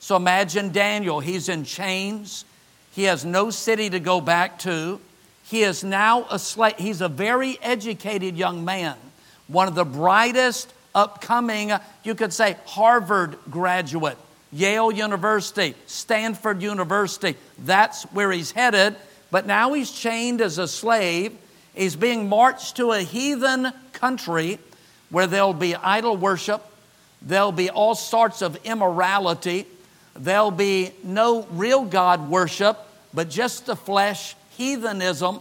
So imagine Daniel. He's in chains. He has no city to go back to. He is now a slave. He's a very educated young man. One of the brightest upcoming, you could say, Harvard graduate, Yale University, Stanford University. That's where he's headed. But now he's chained as a slave. He's being marched to a heathen country where there'll be idol worship. There'll be all sorts of immorality. There'll be no real God worship, but just the flesh, heathenism.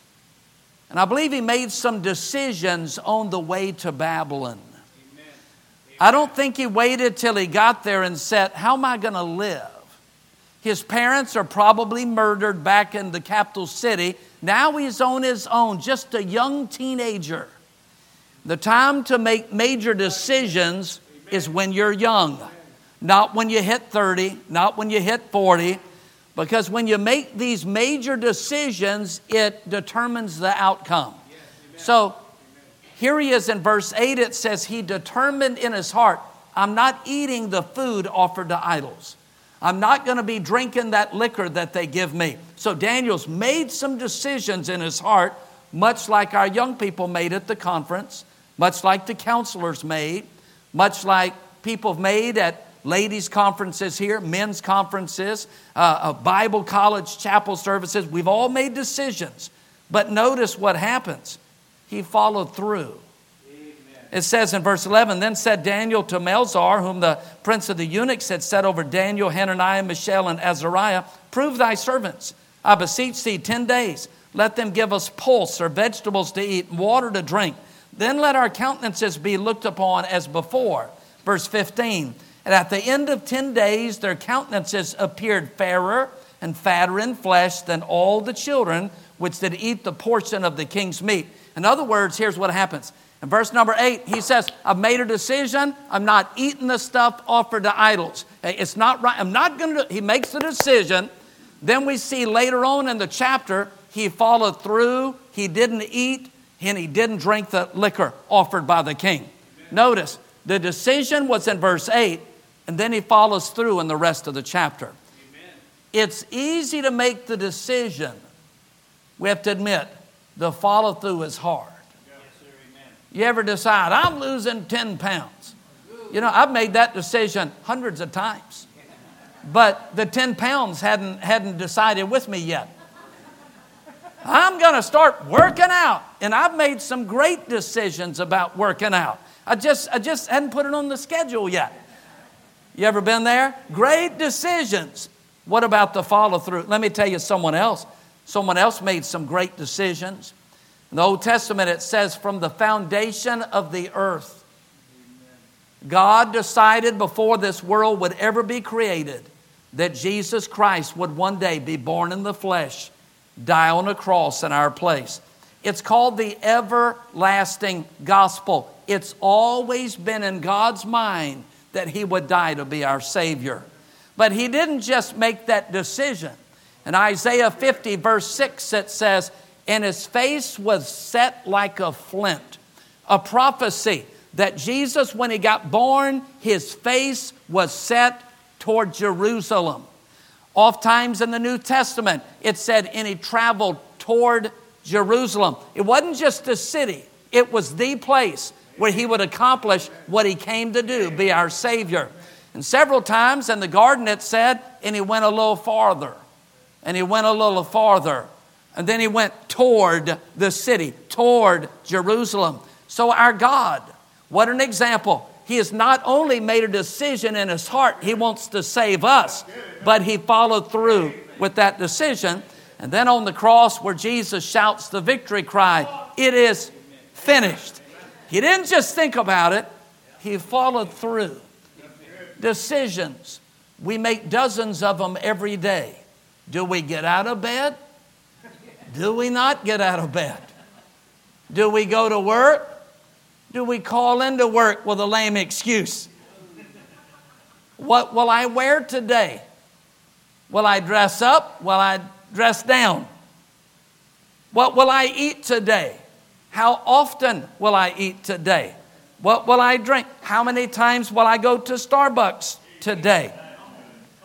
And I believe he made some decisions on the way to Babylon. Amen. I don't think he waited till he got there and said, how am I going to live? His parents are probably murdered back in the capital city. Now he's on his own, just a young teenager. The time to make major decisions is when you're young. Not when you hit 30, not when you hit 40. Because when you make these major decisions, it determines the outcome. So here he is in verse 8. It says he determined in his heart, I'm not eating the food offered to idols. I'm not going to be drinking that liquor that they give me. So Daniel's made some decisions in his heart, much like our young people made at the conference, much like the counselors made, much like people have made at ladies' conferences here, men's conferences, Bible college, chapel services. We've all made decisions. But notice what happens. He followed through. It says in verse 11, then said Daniel to Melzar, whom the prince of the eunuchs had set over Daniel, Hananiah, Mishael, and Azariah, prove thy servants. I beseech thee 10 days. Let them give us pulse or vegetables to eat and water to drink. Then let our countenances be looked upon as before. Verse 15, and at the end of 10 days, their countenances appeared fairer and fatter in flesh than all the children which did eat the portion of the king's meat. In other words, here's what happens. In verse number 8, he says, I've made a decision. I'm not eating the stuff offered to idols. It's not right. I'm not going to. He makes the decision. Then we see later on in the chapter, he followed through. He didn't eat and he didn't drink the liquor offered by the king. Amen. Notice, the decision was in verse 8, and then he follows through in the rest of the chapter. Amen. It's easy to make the decision. We have to admit, the follow through is hard. You ever decide, I'm losing 10 pounds? You know, I've made that decision hundreds of times. But the 10 pounds hadn't decided with me yet. I'm going to start working out. And I've made some great decisions about working out. I just hadn't put it on the schedule yet. You ever been there? Great decisions. What about the follow through? Let me tell you someone else. Someone else made some great decisions. In the Old Testament, it says, from the foundation of the earth, God decided before this world would ever be created that Jesus Christ would one day be born in the flesh, die on a cross in our place. It's called the everlasting gospel. It's always been in God's mind that He would die to be our Savior. But He didn't just make that decision. In Isaiah 50, verse 6, it says, and his face was set like a flint. A prophecy that Jesus, when he got born, his face was set toward Jerusalem. Oftentimes in the New Testament, it said, and he traveled toward Jerusalem. It wasn't just a city. It was the place where he would accomplish what he came to do, be our Savior. And several times in the garden it said, and he went a little farther. And he went a little farther. And then he went toward the city, toward Jerusalem. So our God, what an example. He has not only made a decision in his heart, he wants to save us, but he followed through with that decision. And then on the cross where Jesus shouts the victory cry, it is finished. He didn't just think about it, he followed through. Decisions, we make dozens of them every day. Do we get out of bed? Do we not get out of bed? Do we go to work? Do we call into work with a lame excuse? What will I wear today? Will I dress up? Will I dress down? What will I eat today? How often will I eat today? What will I drink? How many times will I go to Starbucks today?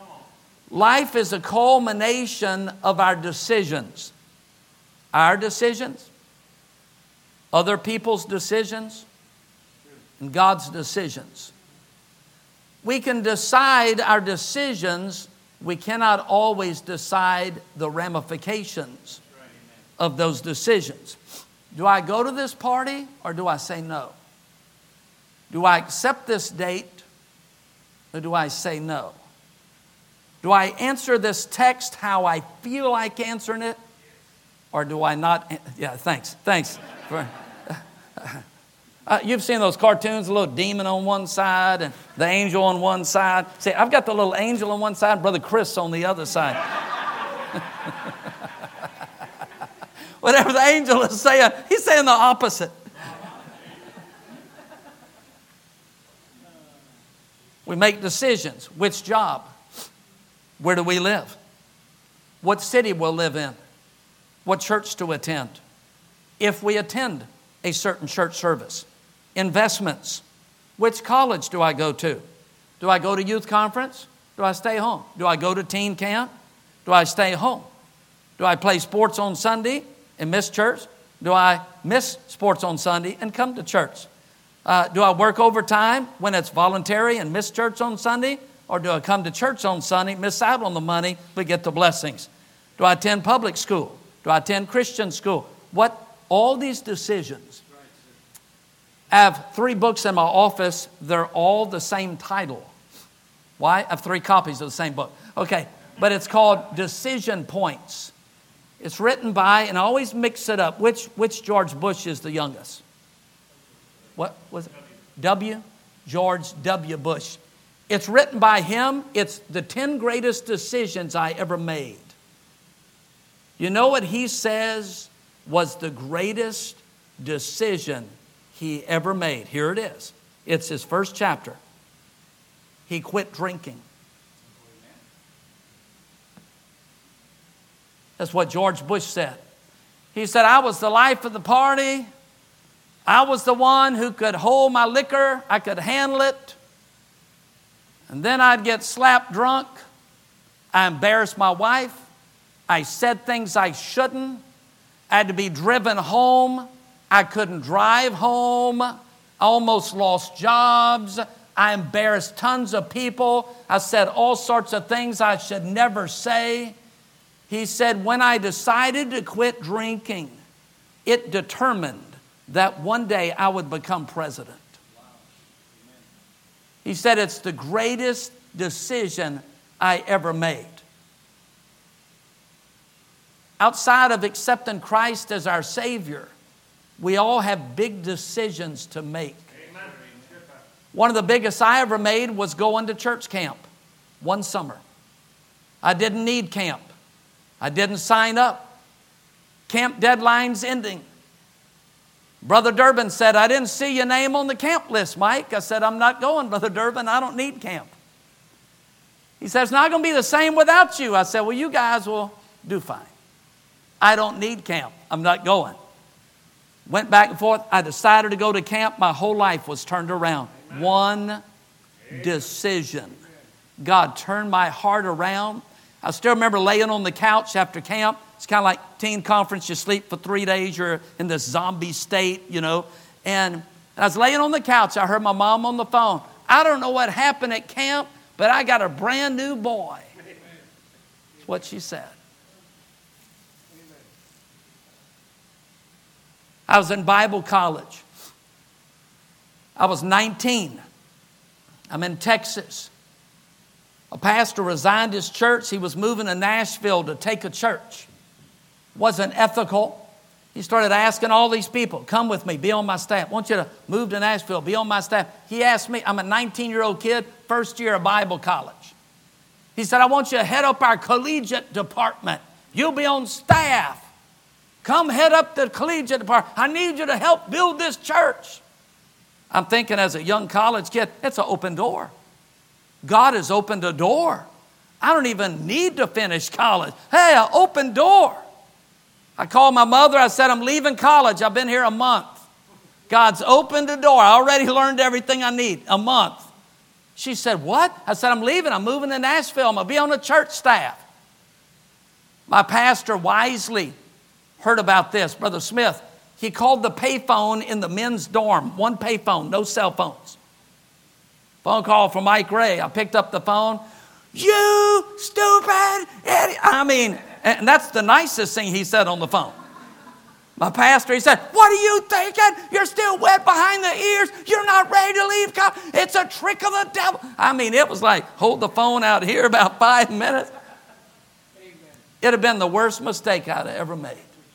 Life is a culmination of our decisions. Our decisions, other people's decisions, and God's decisions. We can decide our decisions. We cannot always decide the ramifications of those decisions. Do I go to this party or do I say no? Do I accept this date or do I say no? Do I answer this text how I feel like answering it or do I not? Yeah, thanks. You've seen those cartoons, the little demon on one side and the angel on one side. See, I've got the little angel on one side and Brother Chris on the other side. Whatever the angel is saying, he's saying the opposite. We make decisions. Which job? Where do we live? What city we'll live in? What church to attend? If we attend a certain church service. Investments. Which college do I go to? Do I go to youth conference? Do I stay home? Do I go to teen camp? Do I stay home? Do I play sports on Sunday and miss church? Do I miss sports on Sunday and come to church? Do I work overtime when it's voluntary and miss church on Sunday? Or do I come to church on Sunday, miss out on the money, but get the blessings? Do I attend public school? Do I attend Christian school? All these decisions. I have 3 books in my office. They're all the same title. Why? I have 3 copies of the same book. Okay, but it's called Decision Points. It's written by, and I always mix it up. Which George Bush is the youngest? What was it? W? George W. Bush. It's written by him. It's the 10 greatest decisions I ever made. You know what he says was the greatest decision he ever made? Here it is. It's his first chapter. He quit drinking. That's what George Bush said. He said, I was the life of the party. I was the one who could hold my liquor. I could handle it. And then I'd get slapped drunk. I embarrassed my wife. I said things I shouldn't. I had to be driven home. I couldn't drive home. I almost lost jobs. I embarrassed tons of people. I said all sorts of things I should never say. He said, when I decided to quit drinking, it determined that one day I would become president. He said, it's the greatest decision I ever made. Outside of accepting Christ as our Savior, we all have big decisions to make. Amen. One of the biggest I ever made was going to church camp one summer. I didn't need camp. I didn't sign up. Camp deadline's ending. Brother Durbin said, I didn't see your name on the camp list, Mike. I said, I'm not going, Brother Durbin. I don't need camp. He said, it's not going to be the same without you. I said, well, you guys will do fine. I don't need camp. I'm not going. Went back and forth. I decided to go to camp. My whole life was turned around. Amen. One decision. God turned my heart around. I still remember laying on the couch after camp. It's kind of like teen conference. You sleep for 3 days. You're in this zombie state, you know. And I was laying on the couch. I heard my mom on the phone. I don't know what happened at camp, but I got a brand new boy. That's what she said. I was in Bible college. I was 19. I'm in Texas. A pastor resigned his church. He was moving to Nashville to take a church. Wasn't ethical. He started asking all these people, come with me, be on my staff. I want you to move to Nashville, be on my staff. He asked me, I'm a 19-year-old kid, first year of Bible college. He said, I want you to head up our collegiate department. You'll be on staff. Come head up the collegiate department. I need you to help build this church. I'm thinking as a young college kid, it's an open door. God has opened a door. I don't even need to finish college. Hey, an open door. I called my mother. I said, I'm leaving college. I've been here a month. God's opened a door. I already learned everything I need. A month. She said, what? I said, I'm leaving. I'm moving to Nashville. I'm going to be on the church staff. My pastor wisely heard about this, Brother Smith. He called the payphone in the men's dorm. One payphone, no cell phones. Phone call from Mike Ray. I picked up the phone. You stupid idiot. I mean, and that's the nicest thing he said on the phone. My pastor, he said, what are you thinking? You're still wet behind the ears. You're not ready to leave God. It's a trick of the devil. I mean, it was like, hold the phone out here about 5 minutes. It'd have been the worst mistake I'd ever made.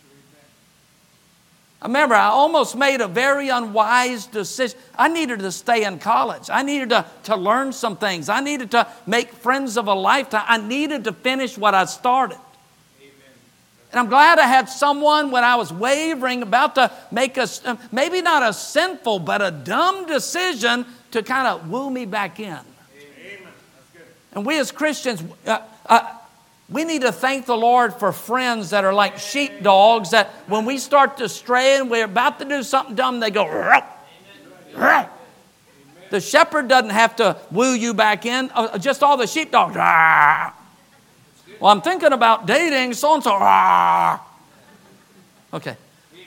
I remember I almost made a very unwise decision. I needed to stay in college. I needed to learn some things. I needed to make friends of a lifetime. I needed to finish what I started. And I'm glad I had someone when I was wavering, about to make maybe not a sinful, but a dumb decision to kind of woo me back in. Amen. And we as Christians, we need to thank the Lord for friends that are like sheepdogs, that when we start to stray and we're about to do something dumb, they go, ruff, ruff. The shepherd doesn't have to woo you back in, just all the sheepdogs. Rah. Well, I'm thinking about dating so-and-so. Rah. Okay.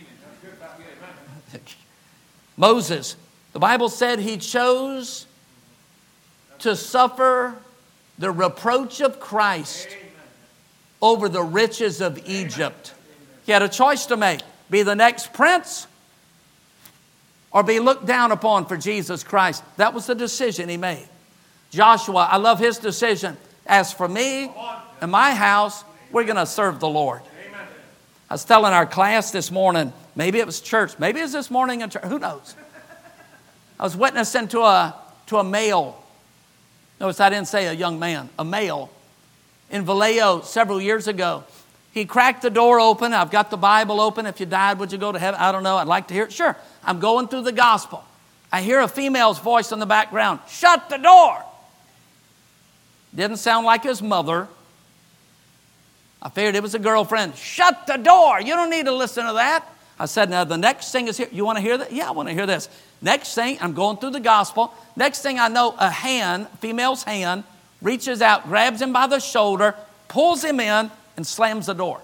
Moses, the Bible said he chose to suffer the reproach of Christ over the riches of Egypt. He had a choice to make. Be the next prince or be looked down upon for Jesus Christ. That was the decision he made. Joshua, I love his decision. As for me and my house, we're going to serve the Lord. I was telling our class this morning, maybe it was church, maybe it was this morning in church, who knows? I was witnessing to a male. Notice I didn't say a young man, a male. In Vallejo several years ago, he cracked the door open. I've got the Bible open. If you died, would you go to heaven? I don't know. I'd like to hear it. Sure. I'm going through the gospel. I hear a female's voice in the background. Shut the door. Didn't sound like his mother. I figured it was a girlfriend. Shut the door. You don't need to listen to that. I said, now the next thing is here. You want to hear that? Yeah, I want to hear this. Next thing, I'm going through the gospel. Next thing I know, a hand, female's hand, reaches out, grabs him by the shoulder, pulls him in, and slams the door.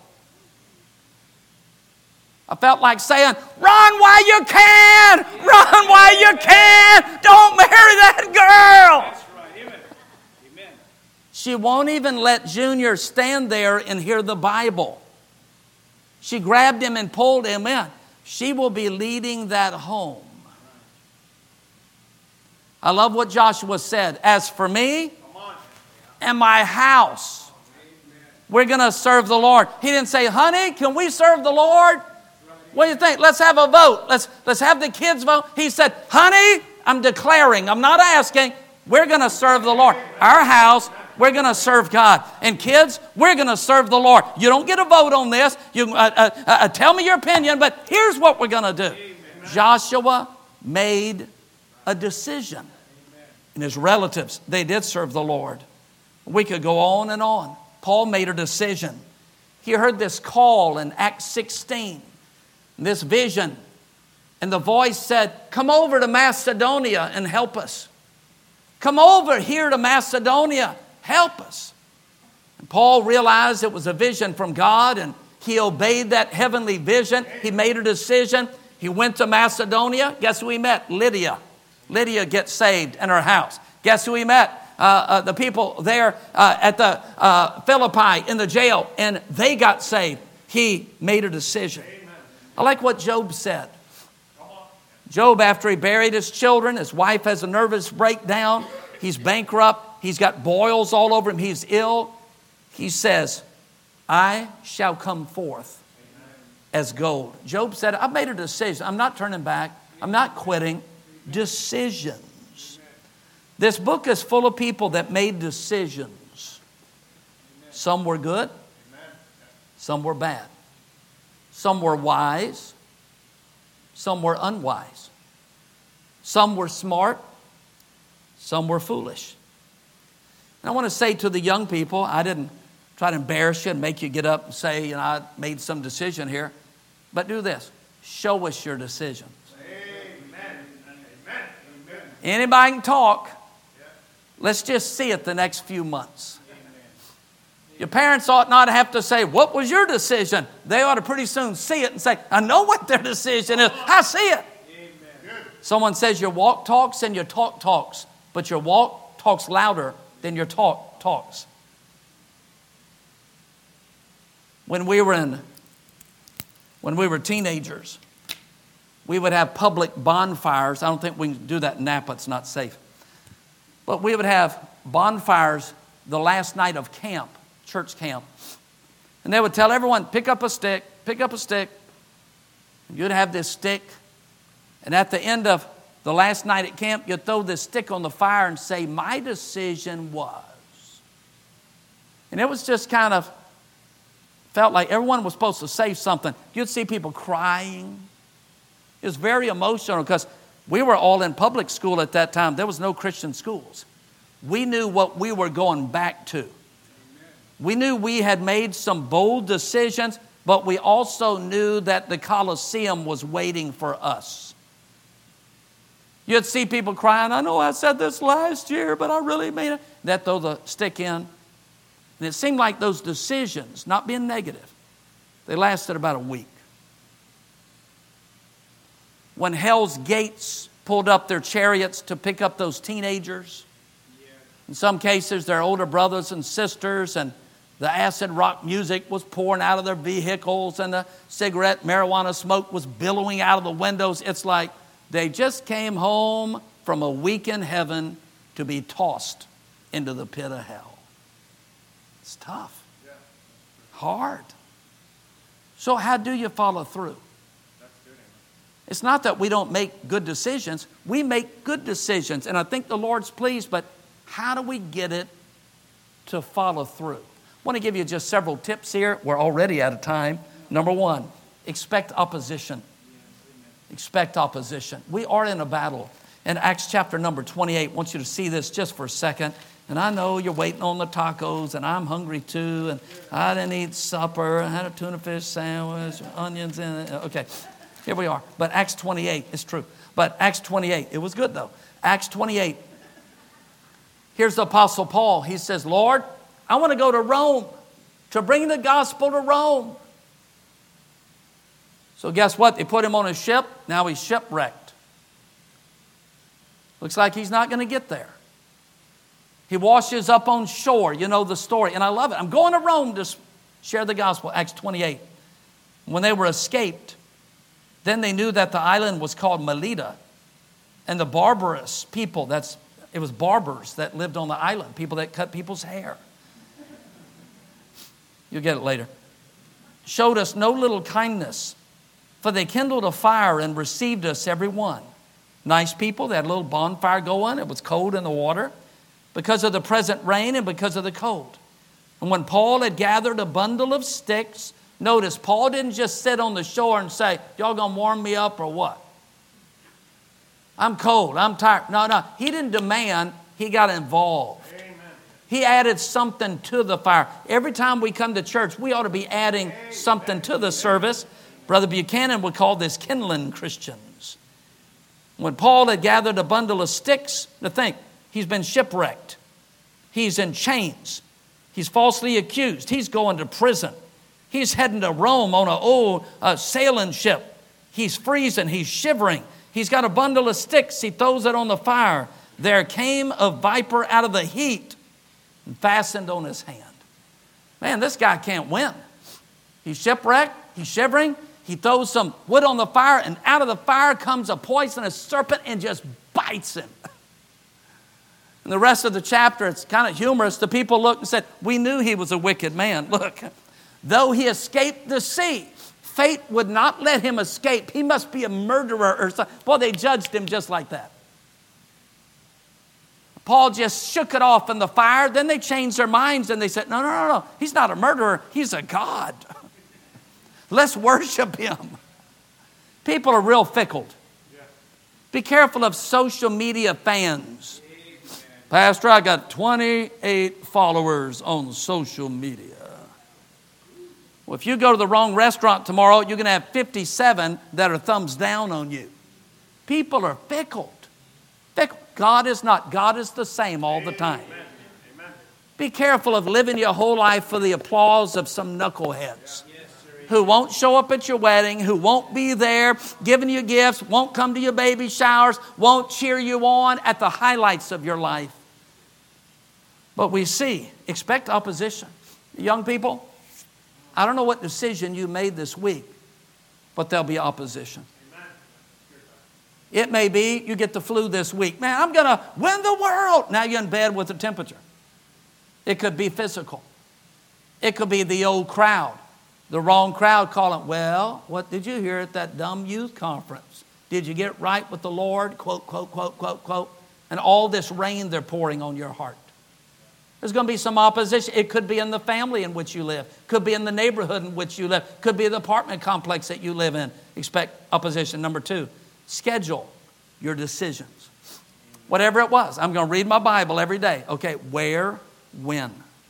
I felt like saying, run while you can! Run while you can! Don't marry that girl! That's right. Amen. Amen. She won't even let Junior stand there and hear the Bible. She grabbed him and pulled him in. She will be leading that home. I love what Joshua said. As for me and my house, we're going to serve the Lord. He didn't say, honey, can we serve the Lord? What do you think? Let's have a vote. Let's have the kids vote. He said, honey, I'm declaring, I'm not asking, we're going to serve the Lord. Our house, we're going to serve God. And kids, we're going to serve the Lord. You don't get a vote on this. You tell me your opinion, but here's what we're going to do. Joshua made a decision. And his relatives, they did serve the Lord. We could go on and on. Paul made a decision. He heard this call in Acts 16, this vision. And the voice said, come over to Macedonia and help us. Come over here to Macedonia, help us. And Paul realized it was a vision from God, and he obeyed that heavenly vision. He made a decision. He went to Macedonia. Guess who he met? Lydia. Lydia gets saved in her house. Guess who he met? The people there at the Philippi in the jail, and they got saved. He made a decision. I like what Job said. Job, after he buried his children, his wife has a nervous breakdown. He's bankrupt. He's got boils all over him. He's ill. He says, I shall come forth as gold. Job said, I've made a decision. I'm not turning back. I'm not quitting. Decisions. This book is full of people that made decisions. Some were good. Some were bad. Some were wise. Some were unwise. Some were smart. Some were foolish. And I want to say to the young people, I didn't try to embarrass you and make you get up and say, I made some decision here. But do this. Show us your decisions. Amen. Amen. Anybody can talk. Let's just see it the next few months. Your parents ought not have to say, what was your decision? They ought to pretty soon see it and say, I know what their decision is. I see it. Someone says your walk talks and your talk talks, but your walk talks louder than your talk talks. When we were teenagers, we would have public bonfires. I don't think we can do that in Napa. It's not safe. But we would have bonfires the last night of camp, church camp. And they would tell everyone, pick up a stick. You'd have this stick. And at the end of the last night at camp, you'd throw this stick on the fire and say, my decision was. And it was just kind of, felt like everyone was supposed to say something. You'd see people crying. It was very emotional because we were all in public school at that time. There was no Christian schools. We knew what we were going back to. We knew we had made some bold decisions, but we also knew that the Colosseum was waiting for us. You'd see people crying, I know I said this last year, but I really mean it. They'd throw the stick in. And it seemed like those decisions, not being negative, they lasted about a week. When Hell's Gates pulled up their chariots to pick up those teenagers, in some cases their older brothers and sisters, and the acid rock music was pouring out of their vehicles, and the cigarette marijuana smoke was billowing out of the windows. It's like they just came home from a week in heaven to be tossed into the pit of hell. It's tough. Hard. So how do you follow through? It's not that we don't make good decisions. We make good decisions, and I think the Lord's pleased, but how do we get it to follow through? I want to give you just several tips here. We're already out of time. Number one, expect opposition. Expect opposition. We are in a battle. In Acts chapter number 28, I want you to see this just for a second. And I know you're waiting on the tacos, and I'm hungry too, and I didn't eat supper. I had a tuna fish sandwich, onions in it. Okay, here we are. But Acts 28 is true. But Acts 28, it was good though. Acts 28, here's the Apostle Paul. He says, Lord, I want to go to Rome, to bring the gospel to Rome. So guess what? They put him on a ship. Now he's shipwrecked. Looks like he's not going to get there. He washes up on shore. You know the story. And I love it. I'm going to Rome to share the gospel. Acts 28. When they were escaped, then they knew that the island was called Melita. And the barbarous people, it was barbers that lived on the island. People that cut people's hair. You'll get it later. Showed us no little kindness. For they kindled a fire and received us every one. Nice people. They had a little bonfire going. It was cold in the water because of the present rain and because of the cold. And when Paul had gathered a bundle of sticks, notice Paul didn't just sit on the shore and say, y'all gonna warm me up or what? I'm cold. I'm tired. No. He didn't demand. He got involved. Amen. He added something to the fire. Every time we come to church, we ought to be adding something to the service. Brother Buchanan would call this kindling Christians. When Paul had gathered a bundle of sticks, to think, he's been shipwrecked. He's in chains. He's falsely accused. He's going to prison. He's heading to Rome on an old sailing ship. He's freezing. He's shivering. He's got a bundle of sticks. He throws it on the fire. There came a viper out of the heat and fastened on his hand. Man, this guy can't win. He's shipwrecked. He's shivering. He throws some wood on the fire, and out of the fire comes a poisonous serpent and just bites him. And the rest of the chapter, it's kind of humorous. The people looked and said, we knew he was a wicked man. Look, though he escaped the sea, fate would not let him escape. He must be a murderer or something. Boy, they judged him just like that. Paul just shook it off in the fire. Then they changed their minds and they said, no. He's not a murderer. He's a God. Let's worship him. People are real fickle. Be careful of social media fans. Pastor, I got 28 followers on social media. Well, if you go to the wrong restaurant tomorrow, you're going to have 57 that are thumbs down on you. People are fickle. Fickle. God is not. God is the same all the time. Be careful of living your whole life for the applause of some knuckleheads who won't show up at your wedding, who won't be there giving you gifts, won't come to your baby showers, won't cheer you on at the highlights of your life. But we see, expect opposition. Young people, I don't know what decision you made this week, but there'll be opposition. It may be you get the flu this week. Man, I'm going to win the world. Now you're in bed with a temperature. It could be physical. It could be the old crowd. The wrong crowd calling, well, what did you hear at that dumb youth conference? Did you get right with the Lord? Quote, quote, quote, quote, quote. And all this rain they're pouring on your heart. There's going to be some opposition. It could be in the family in which you live. Could be in the neighborhood in which you live. Could be the apartment complex that you live in. Expect opposition. Number 2, schedule your decisions. Whatever it was. I'm going to read my Bible every day. Okay, where, when?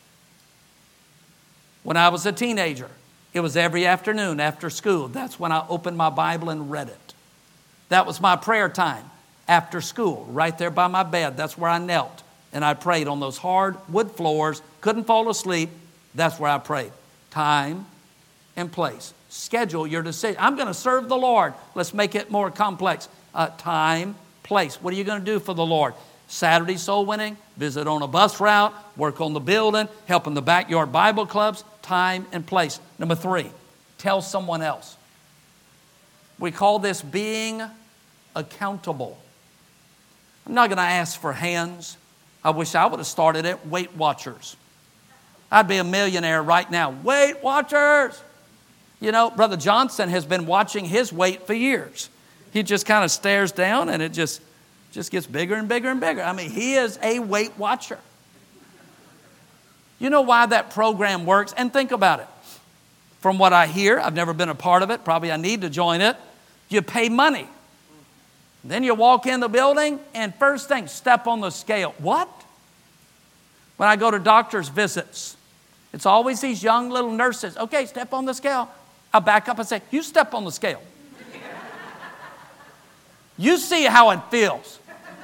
When I was a teenager, it was every afternoon after school. That's when I opened my Bible and read it. That was my prayer time after school, right there by my bed. That's where I knelt. And I prayed on those hard wood floors. Couldn't fall asleep. That's where I prayed. Time and place. Schedule your decision. I'm going to serve the Lord. Let's make it more complex. Time, place. What are you going to do for the Lord? Saturday soul winning, visit on a bus route, work on the building, help in the backyard Bible clubs. Time and place. Number 3, tell someone else. We call this being accountable. I'm not going to ask for hands. I wish I would have started at Weight Watchers. I'd be a millionaire right now. Weight Watchers! You know, Brother Johnson has been watching his weight for years. He just kind of stares down and it just gets bigger and bigger and bigger. I mean, he is a Weight Watcher. You know why that program works? And think about it. From what I hear, I've never been a part of it. Probably I need to join it. You pay money. Then you walk in the building and first thing, step on the scale. What? When I go to doctor's visits, it's always these young little nurses. Okay, step on the scale. I back up and say, you step on the scale. You see how it feels.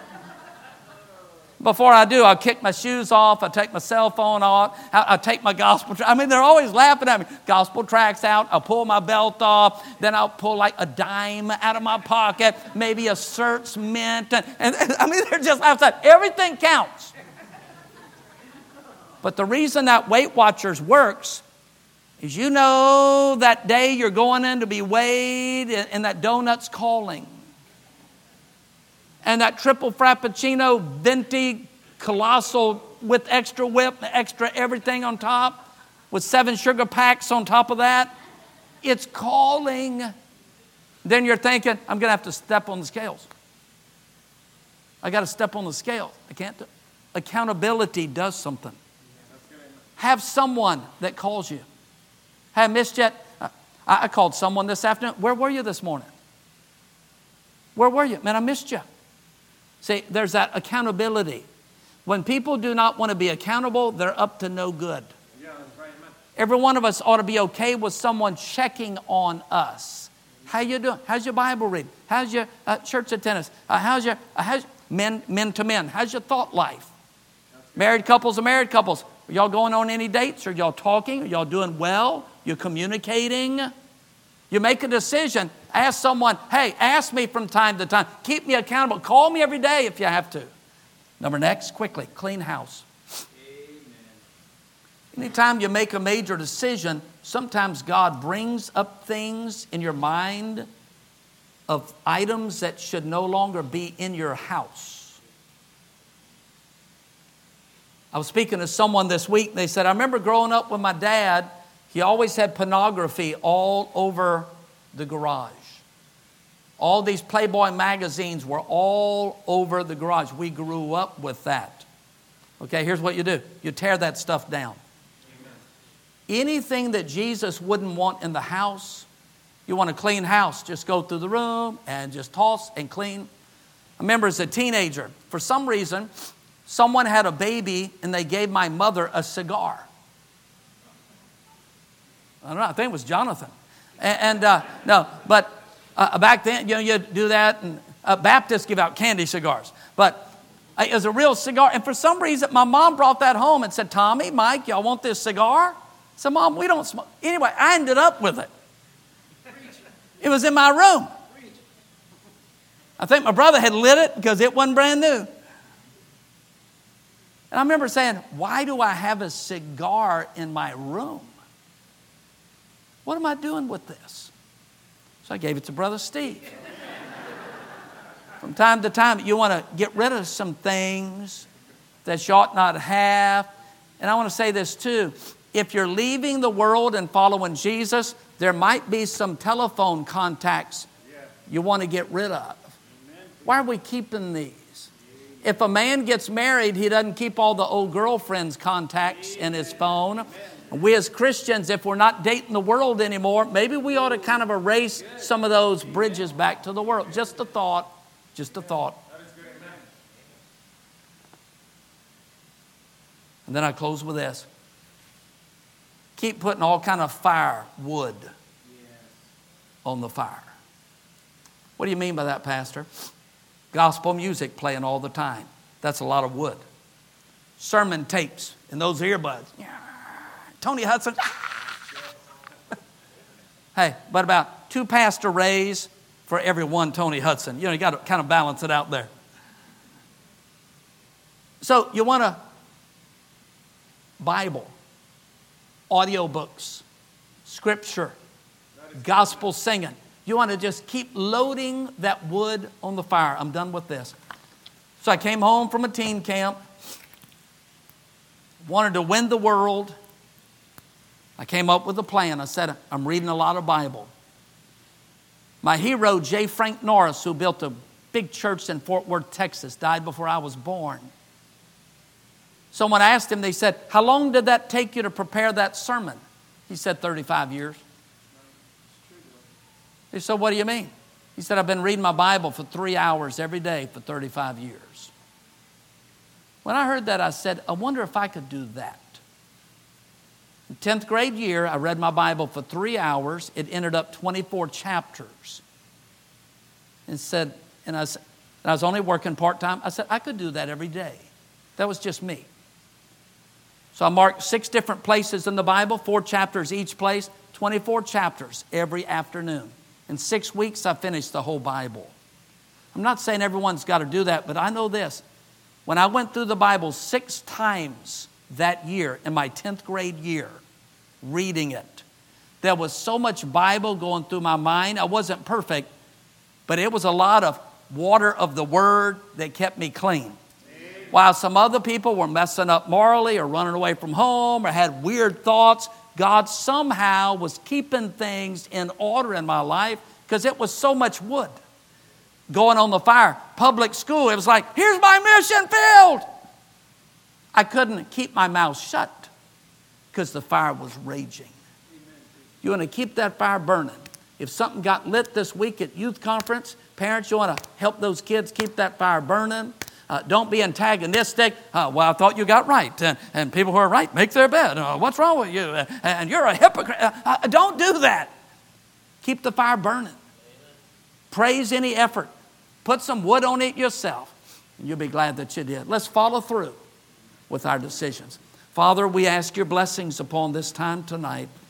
Before I do, I'll kick my shoes off. I'll take my cell phone off. I'll take my gospel tract. I mean, they're always laughing at me. Gospel tracts out. I'll pull my belt off. Then I'll pull like a dime out of my pocket. Maybe a Certs mint. And I mean, they're just outside. Everything counts. But the reason that Weight Watchers works is you know that day you're going in to be weighed and that donut's calling. And that triple frappuccino, venti, colossal with extra whip, extra everything on top, with 7 sugar packs on top of that. It's calling. Then you're thinking, I'm going to have to step on the scales. I got to step on the scales. I can't do it. Accountability does something. Have someone that calls you. Hey, I missed yet. I called someone this afternoon. Where were you this morning? Where were you? Man, I missed you. See, there's that accountability. When people do not want to be accountable, they're up to no good. Every one of us ought to be okay with someone checking on us. How you doing? How's your Bible reading? How's your church attendance? How's men to men? How's your thought life? Married couples are married couples. Are y'all going on any dates? Are y'all talking? Are y'all doing well? You're communicating? You make a decision. Ask someone, hey, ask me from time to time. Keep me accountable. Call me every day if you have to. Next, quickly, clean house. Amen. Anytime you make a major decision, sometimes God brings up things in your mind of items that should no longer be in your house. I was speaking to someone this week. They said, I remember growing up with my dad. He always had pornography all over the garage. All these Playboy magazines were all over the garage. We grew up with that. Okay, here's what you do. You tear that stuff down. Amen. Anything that Jesus wouldn't want in the house, you want a clean house, just go through the room and just toss and clean. I remember as a teenager, for some reason, someone had a baby and they gave my mother a cigar. I don't know, I think it was Jonathan. Back then, you do that, and Baptists give out candy cigars. But It was a real cigar. And for some reason, my mom brought that home and said, Tommy, Mike, y'all want this cigar? I said, Mom, we don't smoke. Anyway, I ended up with it. It was in my room. I think my brother had lit it because it wasn't brand new. And I remember saying, why do I have a cigar in my room? What am I doing with this? So I gave it to Brother Steve. From time to time, you want to get rid of some things that you ought not have. And I want to say this too. If you're leaving the world and following Jesus, there might be some telephone contacts you want to get rid of. Why are we keeping these? If a man gets married, he doesn't keep all the old girlfriend's contacts in his phone. We as Christians, if we're not dating the world anymore, maybe we ought to kind of erase some of those bridges back to the world. Just a thought. Just a thought. And then I close with this. Keep putting all kind of firewood on the fire. What do you mean by that, Pastor? Gospel music playing all the time. That's a lot of wood. Sermon tapes in those earbuds. Tony Hudson. Hey, but about 2 Pastor Rays for every 1 Tony Hudson. You got to kind of balance it out there. So you want a Bible, audiobooks, scripture, gospel singing. You want to just keep loading that wood on the fire. I'm done with this. So I came home from a teen camp. Wanted to win the world. I came up with a plan. I said, I'm reading a lot of Bible. My hero, J. Frank Norris, who built a big church in Fort Worth, Texas, died before I was born. Someone asked him, they said, how long did that take you to prepare that sermon? He said, 35 years. They said, what do you mean? He said, I've been reading my Bible for 3 hours every day for 35 years. When I heard that, I said, I wonder if I could do that. In 10th grade year, I read my Bible for 3 hours. It ended up 24 chapters. And I was only working part-time. I said, I could do that every day. That was just me. So I marked 6 different places in the Bible, 4 chapters each place, 24 chapters every afternoon. In 6 weeks, I finished the whole Bible. I'm not saying everyone's got to do that, but I know this. When I went through the Bible 6 times that year, in my 10th grade year, reading it, there was so much Bible going through my mind. I wasn't perfect, but it was a lot of water of the Word that kept me clean. While some other people were messing up morally or running away from home or had weird thoughts, God somehow was keeping things in order in my life because it was so much wood going on the fire. Public school, it was like, here's my mission field. I couldn't keep my mouth shut because the fire was raging. You want to keep that fire burning. If something got lit this week at youth conference, parents, you want to help those kids keep that fire burning. Don't be antagonistic. Well, I thought you got right. And people who are right make their bed. What's wrong with you? And you're a hypocrite. Don't do that. Keep the fire burning. Praise any effort. Put some wood on it yourself. And you'll be glad that you did. Let's follow through with our decisions. Father, we ask your blessings upon this time tonight.